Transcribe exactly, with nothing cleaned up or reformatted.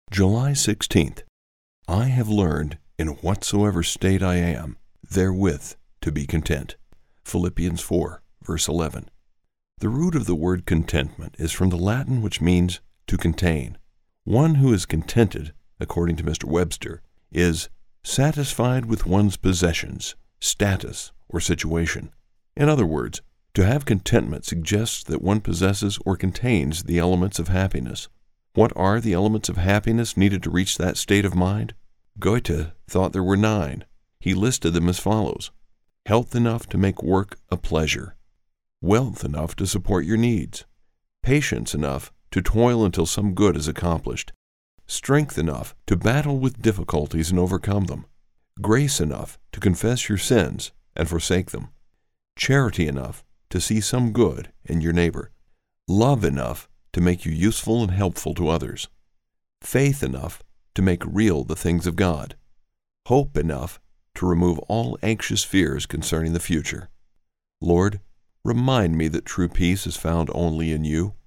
July sixteenth. I have learned, in whatsoever state I am, therewith to be content. Philippians four, verse eleven. The root of the word contentment is from the Latin, which means to contain. One who is contented, according to Mister Webster, is satisfied with one's possessions, status, or situation. In other words, to have contentment suggests that one possesses or contains the elements of happiness. What are the elements of happiness needed to reach that state of mind? Goethe thought there were nine. He listed them as follows: health enough to make work a pleasure, wealth enough to support your needs, patience enough to toil until some good is accomplished, strength enough to battle with difficulties and overcome them, grace enough to confess your sins and forsake them, charity enough to see some good in your neighbor, love enough to make you useful and helpful to others, faith enough to make real the things of God, hope enough to remove all anxious fears concerning the future. Lord, remind me that true peace is found only in you.